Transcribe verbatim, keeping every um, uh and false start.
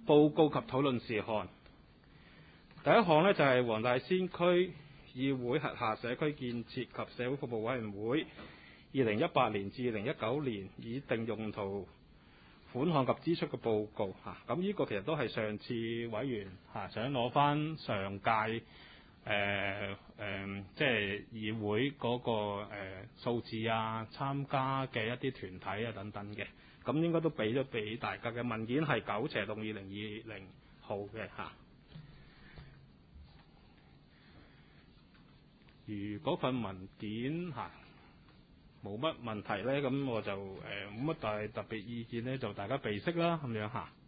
報告及討論事項。第一項呢，就係黃大仙區議會轄下社區建設及社會服務委員會二零一八年至二零一九年擬定用途款項及支出嘅報告嚇。咁呢個其實都係上次委員嚇想攞翻上屆誒誒即係議會嗰個誒數字啊、參加嘅一啲團體啊等等嘅。咁應該都俾咗俾大家嘅文件係九斜洞二零二零號嘅嚇。如果份文件嚇冇乜問題呢，咁我就誒冇乜大特別意見呢，就大家備悉啦咁樣嚇。